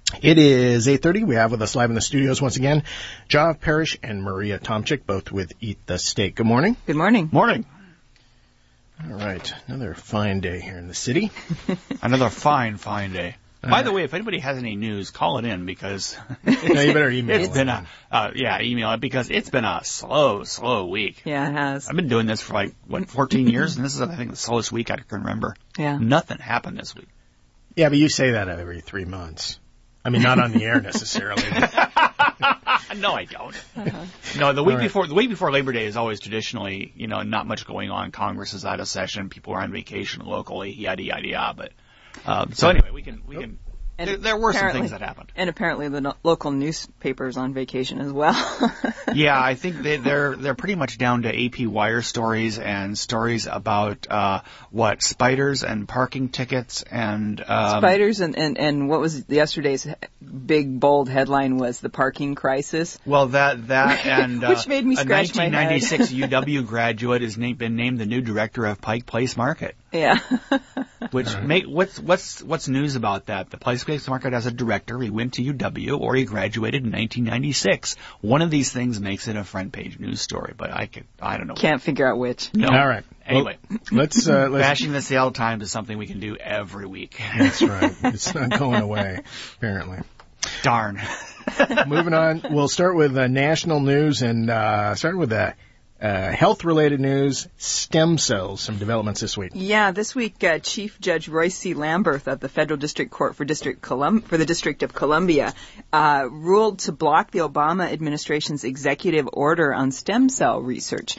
It is 8:30. We have with us live in the studios once again, Jov Parrish and Maria Tomczyk, both with Eat the Steak. Good morning. Good morning. Morning. All right. Another fine day here in the city. Another fine day. By the way, if anybody has any news, call it in because No, you better email it's been email it because it's been a slow week. Yeah, it has. I've been doing this for 14 years, and this is, I think, the slowest week I can remember. Yeah. Nothing happened this week. Yeah, but you say that every 3 months. I mean, not on the air necessarily. No, I don't. No, the week before Labor Day is always traditionally, not much going on. Congress is out of session. People are on vacation locally, yada, yada, yada. But, so anyway, we can, there were some things that happened. And apparently the local newspaper's on vacation as well. Yeah, I think they're pretty much down to AP wire stories and stories about, spiders and parking tickets and, spiders and what was yesterday's big bold headline was the parking crisis. Well, that and, which made me scratch my head. A 1996 UW graduate has been named the new director of Pike Place Market. Yeah. Which what's news about that? The Pike Place Market has a director. He went to UW or he graduated in 1996. One of these things makes it a front page news story, but I don't know. Can't figure out which. No. All right. Anyway, let's bashing the Seattle Times is something we can do every week. That's right. It's not going away, apparently. Darn. Moving on, we'll start with national news and start with health-related news, stem cells, some developments this week. Yeah, this week, Chief Judge Royce C. Lamberth of the Federal District Court for the District of Columbia ruled to block the Obama administration's executive order on stem cell research.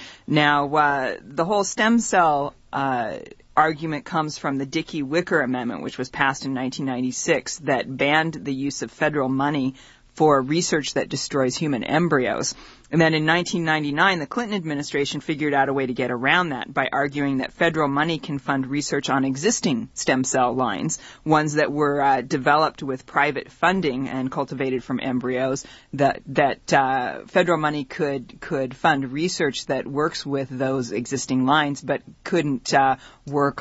Now, the whole stem cell argument comes from the Dickey-Wicker Amendment, which was passed in 1996, that banned the use of federal money for research that destroys human embryos. And then in 1999, the Clinton administration figured out a way to get around that by arguing that federal money can fund research on existing stem cell lines, ones that were developed with private funding and cultivated from embryos, that federal money could fund research that works with those existing lines, but couldn't work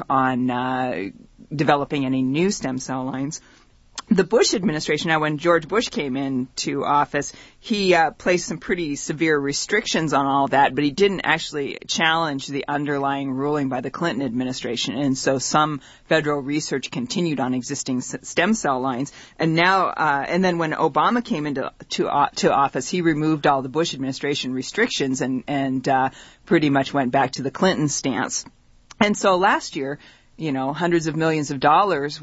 on developing any new stem cell lines. The Bush administration, now when George Bush came into office, he placed some pretty severe restrictions on all that, but he didn't actually challenge the underlying ruling by the Clinton administration. And so some federal research continued on existing stem cell lines. And now, and then when Obama came into office, he removed all the Bush administration restrictions and pretty much went back to the Clinton stance. And so last year, hundreds of millions of dollars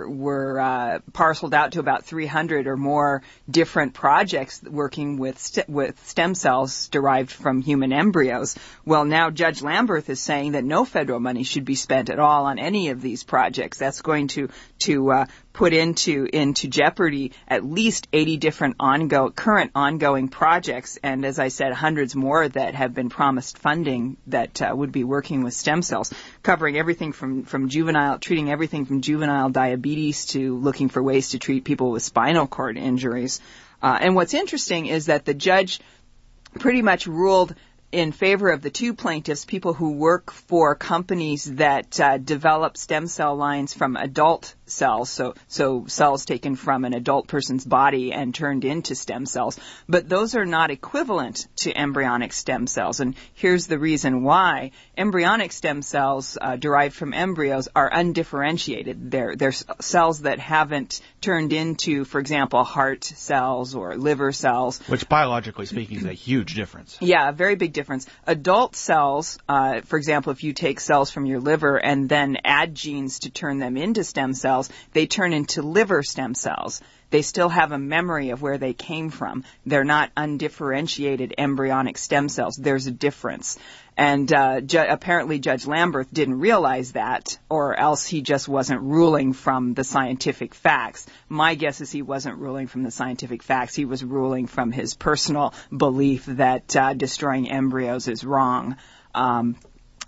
were parceled out to about 300 or more different projects working with stem cells derived from human embryos. Well, now Judge Lamberth is saying that no federal money should be spent at all on any of these projects. That's going to put into jeopardy at least 80 different current ongoing projects, and as I said, hundreds more that have been promised funding that would be working with stem cells, covering everything from treating everything from juvenile diabetes to looking for ways to treat people with spinal cord injuries. And what's interesting is that the judge pretty much ruled in favor of the two plaintiffs, people who work for companies that develop stem cell lines from adult cells, so cells taken from an adult person's body and turned into stem cells. But those are not equivalent to embryonic stem cells, and here's the reason why. Embryonic stem cells derived from embryos are undifferentiated. They're cells that haven't turned into, for example, heart cells or liver cells. Which, biologically speaking, is a huge difference. Yeah, a very big difference. Adult cells, for example, if you take cells from your liver and then add genes to turn them into stem cells, they turn into liver stem cells. They still have a memory of where they came from. They're not undifferentiated embryonic stem cells. There's a difference. And apparently Judge Lamberth didn't realize that, or else he just wasn't ruling from the scientific facts. My guess is he wasn't ruling from the scientific facts. He was ruling from his personal belief that destroying embryos is wrong.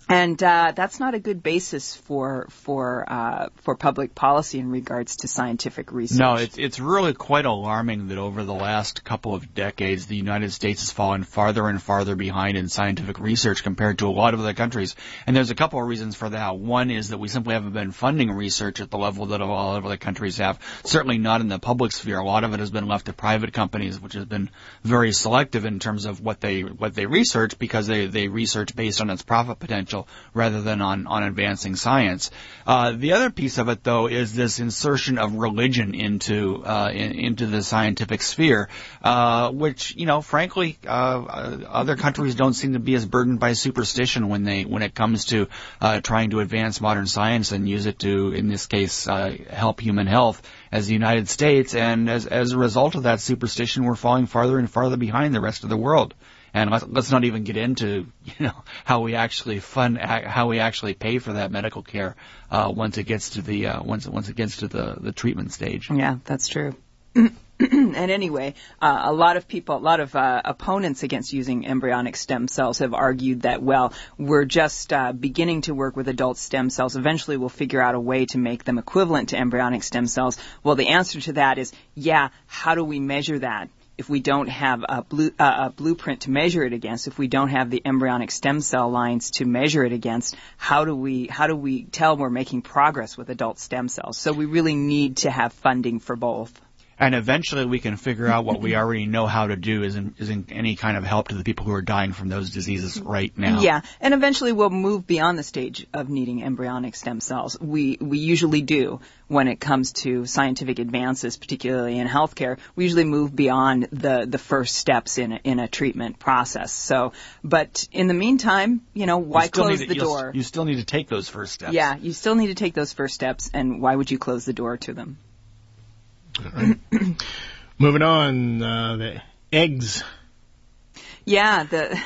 And that's not a good basis for public policy in regards to scientific research. No, it's really quite alarming that over the last couple of decades, the United States has fallen farther and farther behind in scientific research compared to a lot of other countries. And there's a couple of reasons for that. One is that we simply haven't been funding research at the level that a lot of other countries have. Certainly not in the public sphere. A lot of it has been left to private companies, which has been very selective in terms of what they research, because they research based on its profit potential rather than on advancing science. The other piece of it, though, is this insertion of religion into the scientific sphere, which, frankly, other countries don't seem to be as burdened by superstition when it comes to trying to advance modern science and use it to, in this case, help human health, as the United States. And as a result of that superstition, we're falling farther and farther behind the rest of the world. And let's not even get into, how we actually pay for that medical care once it gets to the treatment stage. Yeah, that's true. And anyway, a lot of opponents against using embryonic stem cells have argued that, well, we're just beginning to work with adult stem cells. Eventually we'll figure out a way to make them equivalent to embryonic stem cells. Well, the answer to that is, how do we measure that? If we don't have a blueprint to measure it against, if we don't have the embryonic stem cell lines to measure it against, how do we tell we're making progress with adult stem cells? So we really need to have funding for both. And eventually we can figure out what we already know how to do isn't any kind of help to the people who are dying from those diseases right now. Yeah, and eventually we'll move beyond the stage of needing embryonic stem cells. We usually do when it comes to scientific advances, particularly in healthcare. We usually move beyond the first steps in a treatment process. So, but in the meantime, why close the door? You still need to take those first steps. Yeah, you still need to take those first steps, and why would you close the door to them? All right. Moving on, the eggs. Yeah, the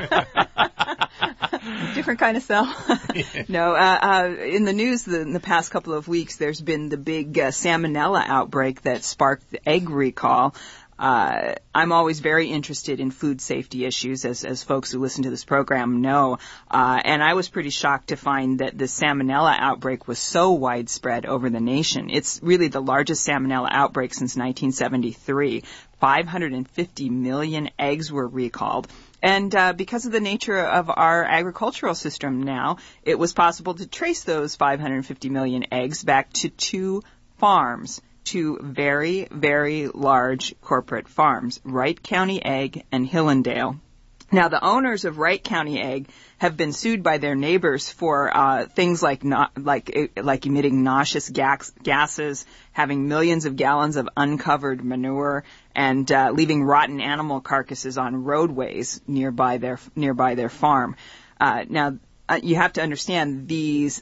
different kind of cell. No, in the news in the past couple of weeks, there's been the big salmonella outbreak that sparked the egg recall. I'm always very interested in food safety issues, as folks who listen to this program know. And I was pretty shocked to find that the salmonella outbreak was so widespread over the nation. It's really the largest salmonella outbreak since 1973. 550 million eggs were recalled. And because of the nature of our agricultural system now, it was possible to trace those 550 million eggs back to two farms. Two very, very large corporate farms, Wright County Egg and Hillendale. Now, the owners of Wright County Egg have been sued by their neighbors for things like emitting noxious gases, having millions of gallons of uncovered manure, and leaving rotten animal carcasses on roadways nearby their farm. Now, you have to understand these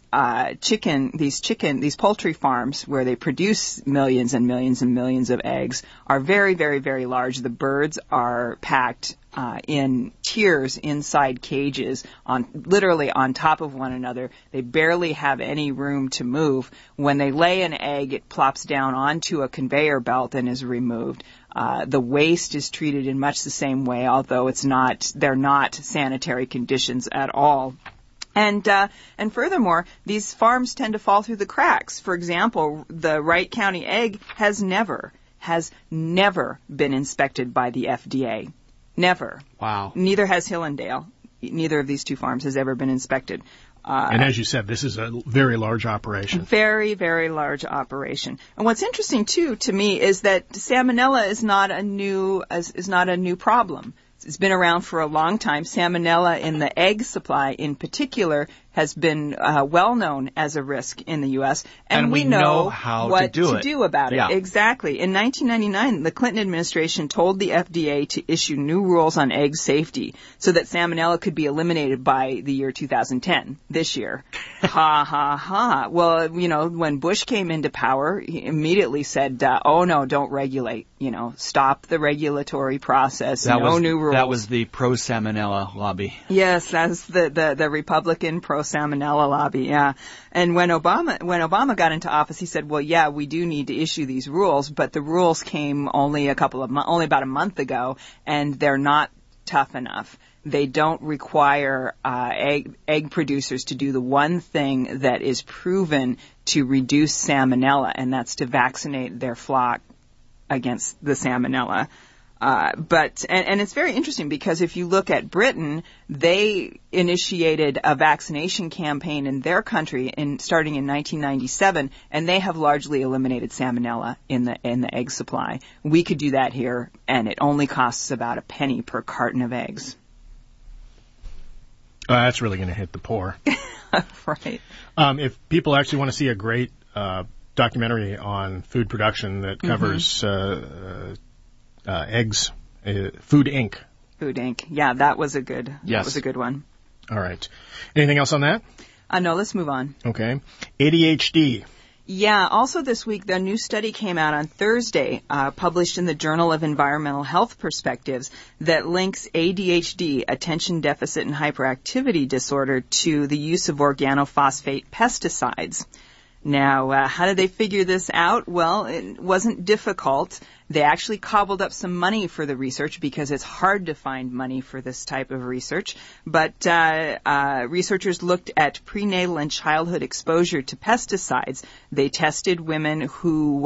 poultry farms where they produce millions and millions and millions of eggs are very, very, very large. The birds are packed in tiers inside cages literally on top of one another. They barely have any room to move. When they lay an egg, it plops down onto a conveyor belt and is removed. The waste is treated in much the same way, although they're not sanitary conditions at all. And furthermore, these farms tend to fall through the cracks. For example, the Wright County Egg has never been inspected by the FDA. Never. Wow. Neither has Hillendale. Neither of these two farms has ever been inspected. And as you said, this is a very large operation. Very, very large operation. And what's interesting too to me is that salmonella is not a new problem. It's been around for a long time. Salmonella in the egg supply in particular has been well known as a risk in the U.S. And we know how what to do about it. Yeah. Exactly. In 1999, the Clinton administration told the FDA to issue new rules on egg safety so that salmonella could be eliminated by the year 2010, this year. Ha, ha, ha. Well, when Bush came into power, he immediately said, oh, no, don't regulate. Stop the regulatory process. New rules. That was the pro-salmonella lobby. Yes, that's the Republican pro-salmonella lobby, yeah. And when Obama got into office, he said, well, yeah, we do need to issue these rules, but the rules came only about a month ago, and they're not tough enough. They don't require egg producers to do the one thing that is proven to reduce salmonella, and that's to vaccinate their flock against the salmonella. But it's very interesting because if you look at Britain, they initiated a vaccination campaign in their country starting in 1997, and they have largely eliminated salmonella in the egg supply. We could do that here, and it only costs about a penny per carton of eggs. That's really going to hit the poor. Right. If people actually want to see a great documentary on food production that covers eggs, Food Inc. Food Inc. Yeah, that was a good. Yes. That was a good one. All right. Anything else on that? No, let's move on. Okay. ADHD. Yeah, also this week, the new study came out on Thursday, published in the Journal of Environmental Health Perspectives, that links ADHD, attention deficit and hyperactivity disorder, to the use of organophosphate pesticides. Now, how did they figure this out? Well, it wasn't difficult. They actually cobbled up some money for the research because it's hard to find money for this type of research. But researchers looked at prenatal and childhood exposure to pesticides. They tested women who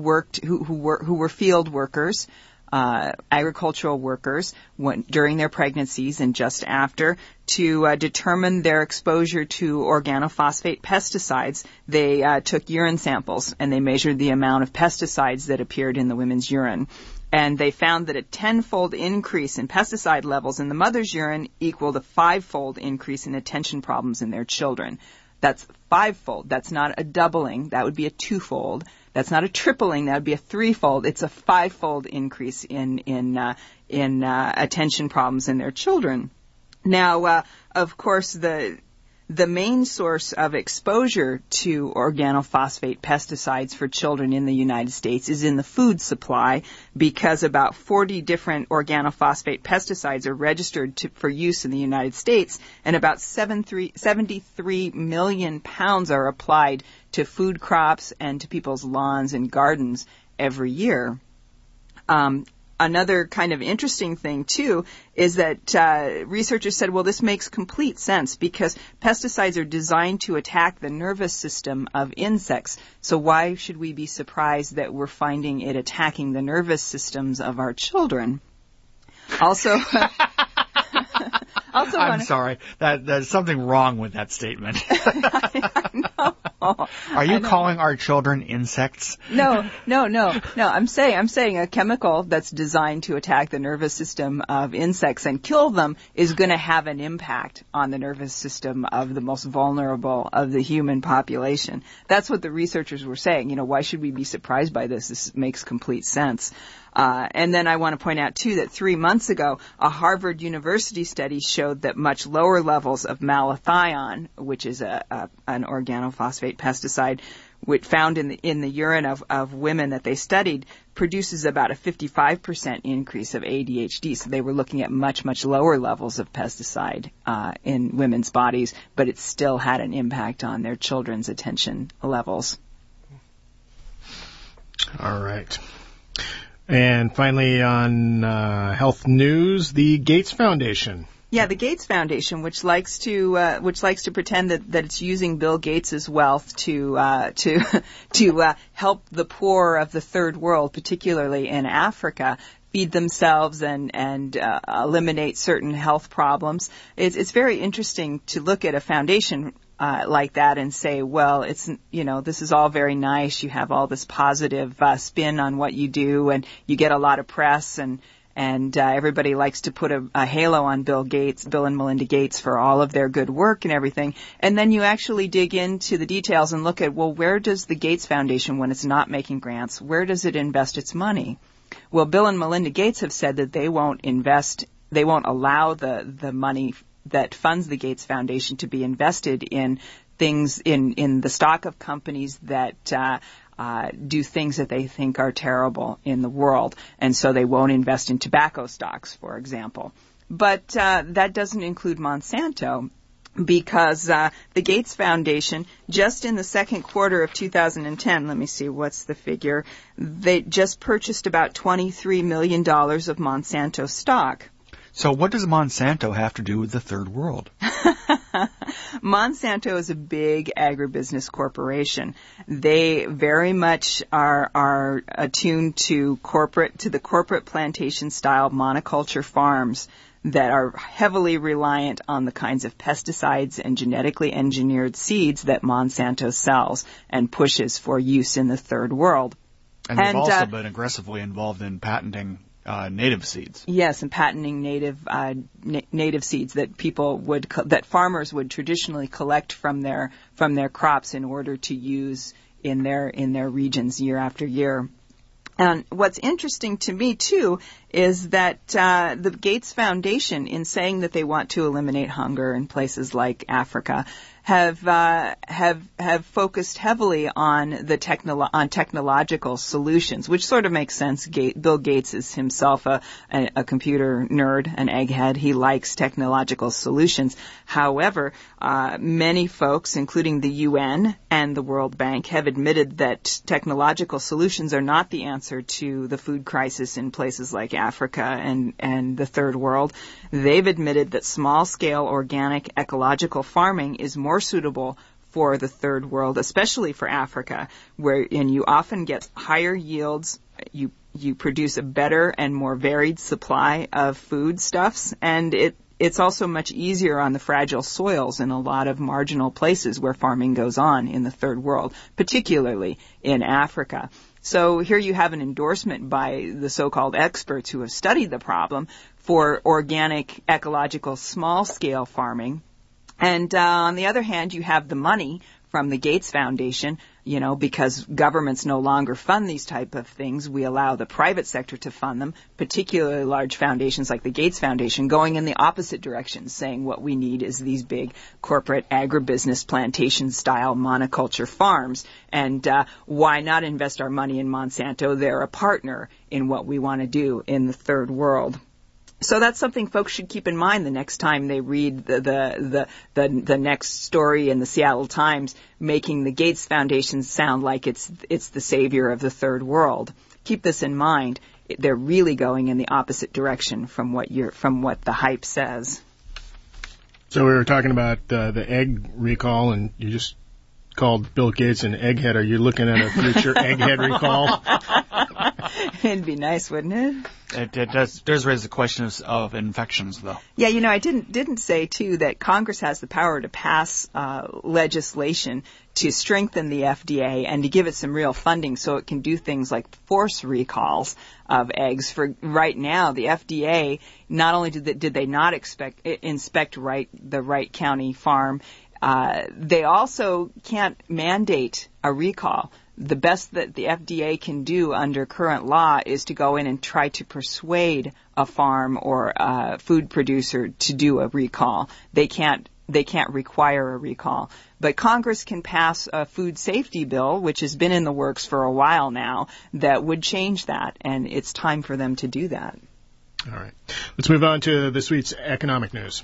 were field workers, agricultural workers during their pregnancies and just after, to determine their exposure to organophosphate pesticides. They took urine samples and they measured the amount of pesticides that appeared in the women's urine. And they found that a 10-fold increase in pesticide levels in the mother's urine equaled a 5-fold increase in attention problems in their children. That's 5-fold. That's not a doubling. That would be a 2-fold. That's not a tripling. That would be a 3-fold. It's a 5-fold increase in attention problems in their children. Now, of course, the main source of exposure to organophosphate pesticides for children in the United States is in the food supply, because about 40 different organophosphate pesticides are registered for use in the United States, and about 73 million pounds are applied to food crops and to people's lawns and gardens every year. Another kind of interesting thing, too, is that researchers said, well, this makes complete sense because pesticides are designed to attack the nervous system of insects. So why should we be surprised that we're finding it attacking the nervous systems of our children? Also, I'm sorry. There's something wrong with that statement. I know. Are you calling our children insects? No. I'm saying a chemical that's designed to attack the nervous system of insects and kill them is going to have an impact on the nervous system of the most vulnerable of the human population. That's what the researchers were saying. Why should we be surprised by this? This makes complete sense. And then I want to point out, too, that 3 months ago, a Harvard University study showed that much lower levels of malathion, which is an organophosphate pesticide, which found in the urine of women that they studied, produces about a 55% increase of ADHD. So they were looking at much, much lower levels of pesticide in women's bodies, but it still had an impact on their children's attention levels. All right. And finally, on health news, the Gates Foundation. Yeah, the Gates Foundation, which likes to pretend that it's using Bill Gates' wealth to help the poor of the third world, particularly in Africa, feed themselves and eliminate certain health problems. It's very interesting to look at a foundation like that and say, well, it's, this is all very nice. You have all this positive spin on what you do, and you get a lot of press, and everybody likes to put a halo on Bill and Melinda Gates for all of their good work and everything. And then you actually dig into the details and look at, well, where does the Gates Foundation, when it's not making grants, where does it invest its money? Well, Bill and Melinda Gates have said that they won't allow the money that funds the Gates Foundation to be invested in things in the stock of companies that do things that they think are terrible in the world, and so they won't invest in tobacco stocks, for example. But that doesn't include Monsanto, because the Gates Foundation, just in the second quarter of 2010, let me see, what's the figure? They just purchased about $23 million of Monsanto stock. So what does Monsanto have to do with the third world? Monsanto is a big agribusiness corporation. They very much are attuned to the corporate plantation style monoculture farms that are heavily reliant on the kinds of pesticides and genetically engineered seeds that Monsanto sells and pushes for use in the third world. And they've also been aggressively involved in patenting native seeds. Yes, and patenting native seeds that farmers would traditionally collect from their crops in order to use in their regions year after year. And what's interesting to me, too, is that the Gates Foundation, in saying that they want to eliminate hunger in places like Africa, have focused heavily on technological solutions, which sort of makes sense. Bill Gates is himself a computer nerd, an egghead. He likes technological solutions. However, many folks, including the UN and the World Bank, have admitted that technological solutions are not the answer to the food crisis in places like Africa and the third world. They've admitted that small-scale organic ecological farming is more suitable for the third world, especially for Africa, and you often get higher yields. You produce a better and more varied supply of foodstuffs, and it's also much easier on the fragile soils in a lot of marginal places where farming goes on in the third world, particularly in Africa. So here you have an endorsement by the so-called experts who have studied the problem for organic, ecological, small-scale farming. And on the other hand, you have the money from the Gates Foundation, because governments no longer fund these type of things. We allow the private sector to fund them, particularly large foundations like the Gates Foundation, going in the opposite direction, saying what we need is these big corporate agribusiness plantation-style monoculture farms. And why not invest our money in Monsanto? They're a partner in what we want to do in the third world. So that's something folks should keep in mind the next time they read the next story in the Seattle Times, making the Gates Foundation sound like it's the savior of the third world. Keep this in mind. They're really going in the opposite direction from what the hype says. So we were talking about the egg recall, and you just called Bill Gates an egghead. Are you looking at a future egghead recall? It'd be nice, wouldn't it? It does raise the question of infections, though. Yeah, I didn't say, too, that Congress has the power to pass legislation to strengthen the FDA and to give it some real funding so it can do things like force recalls of eggs. For right now, the FDA, not only did they not inspect the Wright County farm, they also can't mandate a recall. The best that the FDA can do under current law is to go in and try to persuade a farm or a food producer to do a recall. They can't require a recall. But Congress can pass a food safety bill, which has been in the works for a while now, that would change that, and it's time for them to do that. All right. Let's move on to this week's economic news.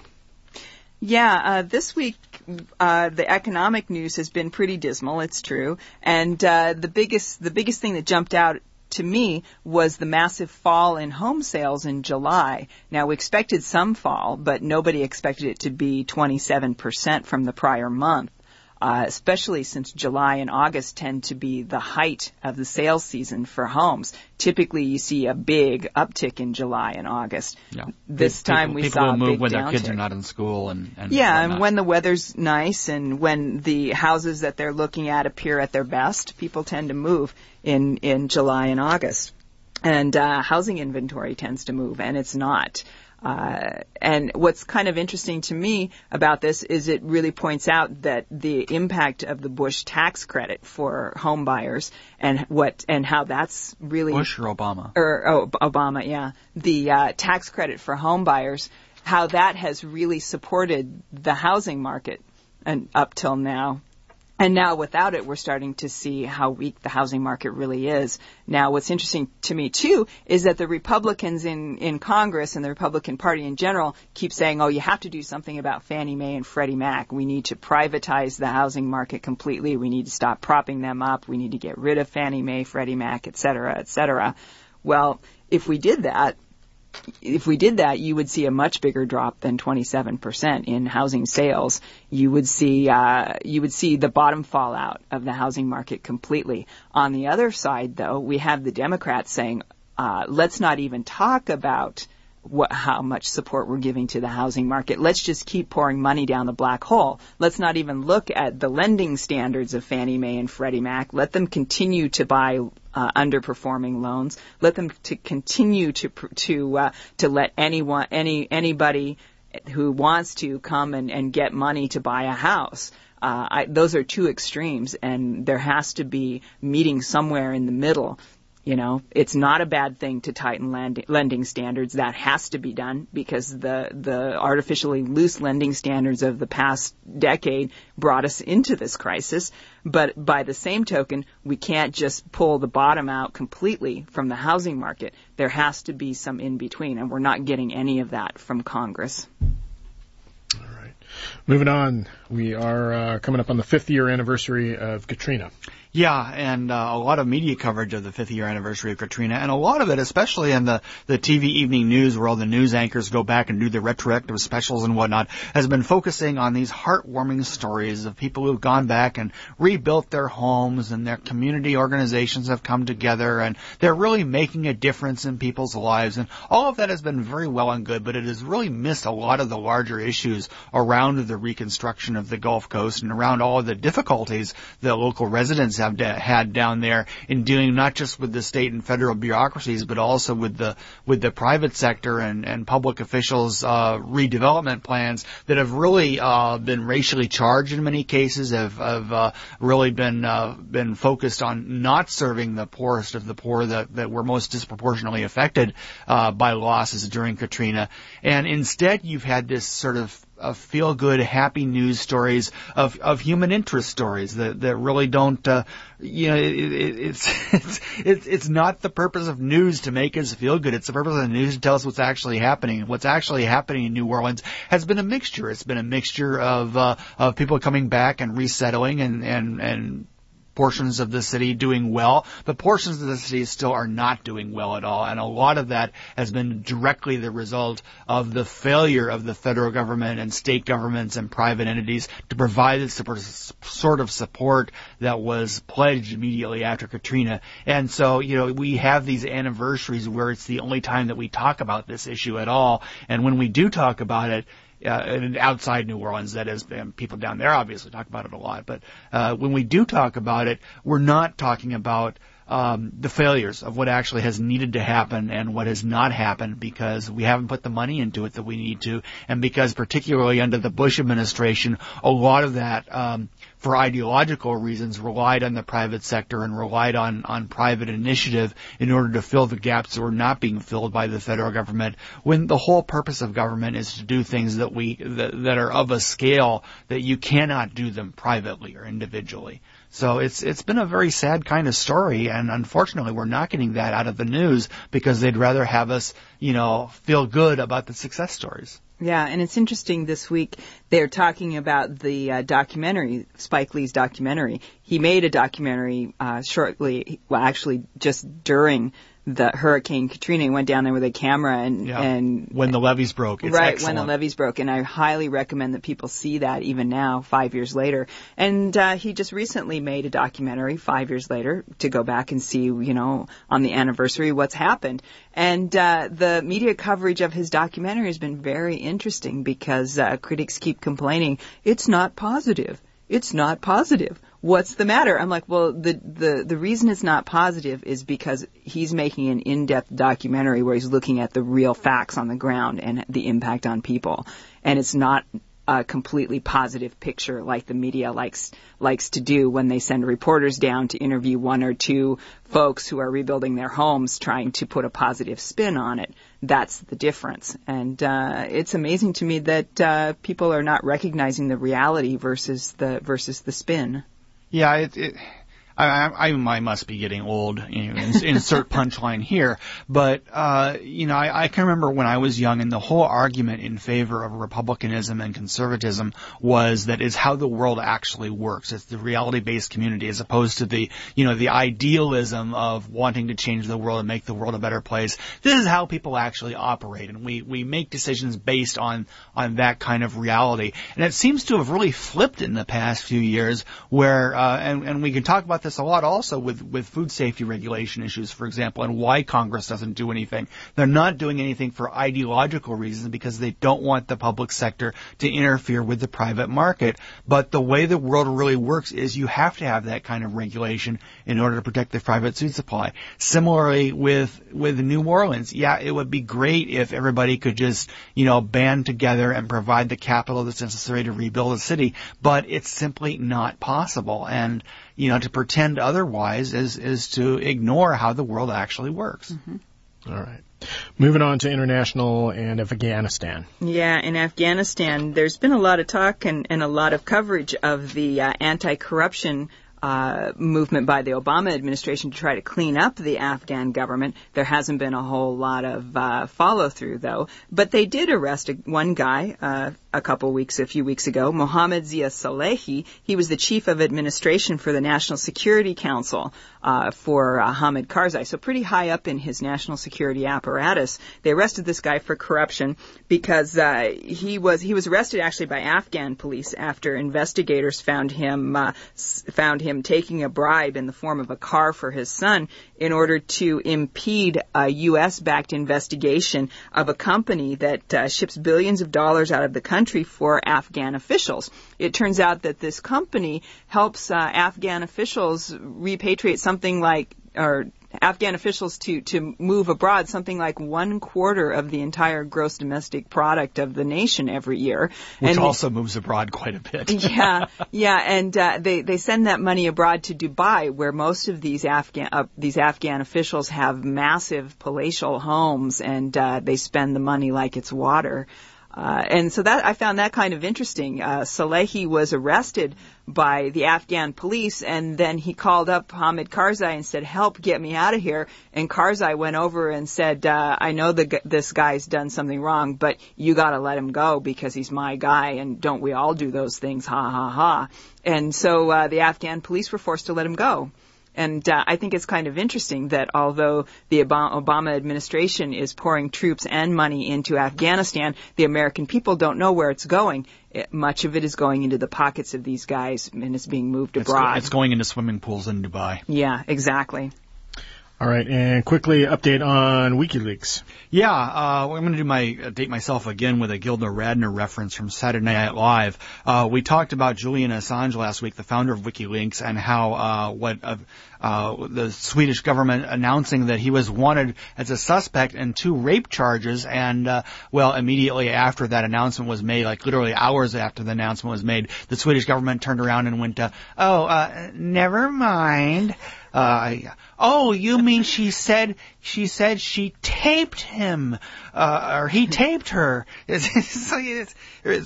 Yeah, this week the economic news has been pretty dismal, it's true. And the biggest thing that jumped out to me was the massive fall in home sales in July. Now, we expected some fall, but nobody expected it to be 27% from the prior month. Especially since July and August tend to be the height of the sales season for homes. Typically, you see a big uptick in July and August. Yeah. This time we saw a big downtick. People move when their kids are not in school and yeah, whatnot. And when the weather's nice and when the houses that they're looking at appear at their best, people tend to move in July and August. And housing inventory tends to move, and it's not. And what's kind of interesting to me about this is it really points out that the impact of the Bush tax credit for home buyers and how that's really Bush or Obama? Obama, yeah. The tax credit for home buyers, how that has really supported the housing market and up till now. And now without it, we're starting to see how weak the housing market really is. Now, what's interesting to me, too, is that the Republicans in Congress and the Republican Party in general keep saying, you have to do something about Fannie Mae and Freddie Mac. We need to privatize the housing market completely. We need to stop propping them up. We need to get rid of Fannie Mae, Freddie Mac, et cetera, et cetera. Well, if we did that, if we did that, you would see a much bigger drop than 27% in housing sales. You would see the bottom fall out of the housing market completely. On the other side, though, we have the Democrats saying, let's not even talk about how much support we're giving to the housing market. Let's just keep pouring money down the black hole. Let's not even look at the lending standards of Fannie Mae and Freddie Mac. Let them continue to buy underperforming loans. Let them to continue to let anybody who wants to come and get money to buy a house. Those are two extremes, and there has to be meeting somewhere in the middle. You know, it's not a bad thing to tighten lending standards. That has to be done because the artificially loose lending standards of the past decade brought us into this crisis. But by the same token, we can't just pull the bottom out completely from the housing market. There has to be some in between, and we're not getting any of that from Congress. All right. Moving on, we are coming up on the 5th year anniversary of Katrina. Yeah, and a lot of media coverage of the 5th year anniversary of Katrina, and a lot of it, especially in the TV evening news where all the news anchors go back and do the retroactive specials and whatnot, has been focusing on these heartwarming stories of people who've gone back and rebuilt their homes, and their community organizations have come together, and they're really making a difference in people's lives. And all of that has been very well and good, but it has really missed a lot of the larger issues around the reconstruction of the Gulf Coast and around all of the difficulties that local residents have had down there in dealing not just with the state and federal bureaucracies, but also with the private sector and public officials' redevelopment plans that have really been racially charged in many cases, have really been focused on not serving the poorest of the poor that were most disproportionately affected by losses during Katrina. And instead, you've had this sort of feel-good, happy news stories of human interest stories that really don't, it's not the purpose of news to make us feel good. It's the purpose of the news to tell us what's actually happening. And what's actually happening in New Orleans has been a mixture. It's been a mixture of people coming back and resettling and portions of the city doing well, but portions of the city still are not doing well at all. And a lot of that has been directly the result of the failure of the federal government and state governments and private entities to provide the sort of support that was pledged immediately after Katrina. And so, we have these anniversaries where it's the only time that we talk about this issue at all. And when we do talk about it, and outside New Orleans, that is, people down there obviously talk about it a lot. But when we do talk about it, we're not talking about the failures of what actually has needed to happen and what has not happened because we haven't put the money into it that we need to, and because particularly under the Bush administration, a lot of that, for ideological reasons, relied on the private sector and relied on private initiative in order to fill the gaps that were not being filled by the federal government, when the whole purpose of government is to do things that are of a scale that you cannot do them privately or individually. So it's been a very sad kind of story, and unfortunately we're not getting that out of the news because they'd rather have us, feel good about the success stories. Yeah, and it's interesting this week they're talking about the documentary, Spike Lee's documentary. He made a documentary actually just during the Hurricane Katrina. He went down there with a camera and when the levees broke. It's right, excellent. When the levees broke. And I highly recommend that people see that even now, 5 years later. And he just recently made a documentary 5 years later to go back and see, on the anniversary what's happened. And the media coverage of his documentary has been very interesting because critics keep complaining, it's not positive. It's not positive. What's the matter? I'm like, well, the reason it's not positive is because he's making an in-depth documentary where he's looking at the real facts on the ground and the impact on people. And it's not a completely positive picture like the media likes to do when they send reporters down to interview one or two folks who are rebuilding their homes trying to put a positive spin on it. That's the difference. And it's amazing to me that people are not recognizing the reality versus the spin. Yeah, I must be getting old. Insert punchline here, but I can remember when I was young, and the whole argument in favor of republicanism and conservatism was that it's how the world actually works. It's the reality-based community, as opposed to the idealism of wanting to change the world and make the world a better place. This is how people actually operate, and we make decisions based on that kind of reality. And it seems to have really flipped in the past few years, where and we can talk about this a lot also with food safety regulation issues, for example, and why Congress doesn't do anything. They're not doing anything for ideological reasons because they don't want the public sector to interfere with the private market. But the way the world really works is you have to have that kind of regulation in order to protect the private food supply. Similarly with New Orleans, yeah, it would be great if everybody could just, band together and provide the capital that's necessary to rebuild a city, but it's simply not possible. And to pretend otherwise is to ignore how the world actually works. Mm-hmm. All right. Moving on to international and Afghanistan. Yeah, in Afghanistan, there's been a lot of talk and a lot of coverage of the anti-corruption movement by the Obama administration to try to clean up the Afghan government. There hasn't been a whole lot of follow-through, though. But they did arrest one guy a few weeks ago, Mohammed Zia Salehi. He was the chief of administration for the National Security Council for Hamid Karzai, so pretty high up in his national security apparatus. They arrested this guy for corruption because he was arrested actually by Afghan police after investigators found him taking a bribe in the form of a car for his son in order to impede a U.S.-backed investigation of a company that ships billions of dollars out of the country for Afghan officials. It turns out that this company helps Afghan officials repatriate Afghan officials to move abroad something like 1/4 of the entire gross domestic product of the nation every year. Which also moves abroad quite a bit. Yeah, and they send that money abroad to Dubai, where most of these Afghan officials have massive palatial homes, and they spend the money like it's water. And so that I found that kind of interesting. Salehi was arrested by the Afghan police, and then he called up Hamid Karzai and said, "Help, get me out of here." And Karzai went over and said, "I know this guy's done something wrong, but you got to let him go because he's my guy, and don't we all do those things? Ha ha ha." And so the Afghan police were forced to let him go. And I think it's kind of interesting that although the Obama administration is pouring troops and money into Afghanistan, the American people don't know where it's going. Much of it is going into the pockets of these guys, and it's being moved abroad. It's going into swimming pools in Dubai. Yeah, exactly. All right, and quickly update on WikiLeaks. Yeah, I'm going to date myself again with a Gilda Radner reference from Saturday Night Live. We talked about Julian Assange last week, the founder of WikiLeaks, and how the Swedish government announcing that he was wanted as a suspect in 2 rape charges, and immediately after that announcement was made, like literally hours after the announcement was made, the Swedish government turned around and went, never mind. You mean she said she taped him, or he taped her. It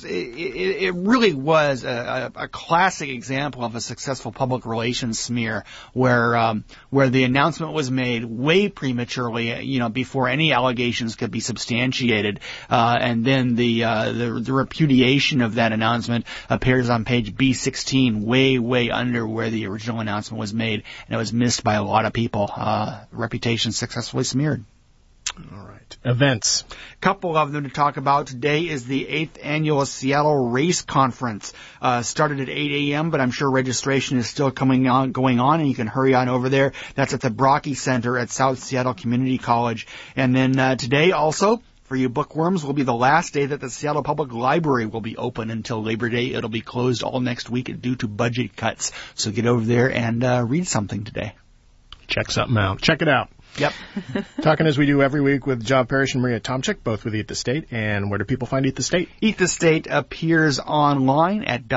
really was a classic example of a successful public relations smear where the announcement was made way prematurely, before any allegations could be substantiated, and then the repudiation of that announcement appears on page B16, way under where the original announcement was made, and it was missed by a lot of people. Reputation successfully smeared. All right. Events. Couple of them to talk about. Today is the 8th annual Seattle Race Conference. Started at 8 a.m., but I'm sure registration is still going on, and you can hurry on over there. That's at the Brocky Center at South Seattle Community College. And then today also, for you bookworms, will be the last day that the Seattle Public Library will be open until Labor Day. It'll be closed all next week due to budget cuts. So get over there and read something today. Check something out. Check it out. Yep. Talking as we do every week with John Parrish and Maria Tomczyk, both with Eat the State. And where do people find Eat the State? Eat the State appears online at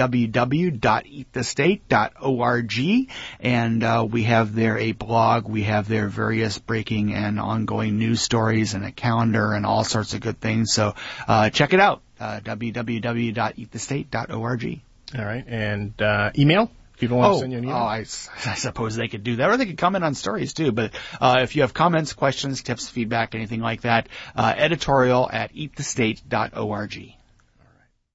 www.eatthestate.org. And we have there a blog. We have there various breaking and ongoing news stories and a calendar and all sorts of good things. So check it out, www.eatthestate.org. All right. And email? People want to send you an email? I suppose they could do that, or they could comment on stories too. But if you have comments, questions, tips, feedback, anything like that, editorial@eatthestate.org.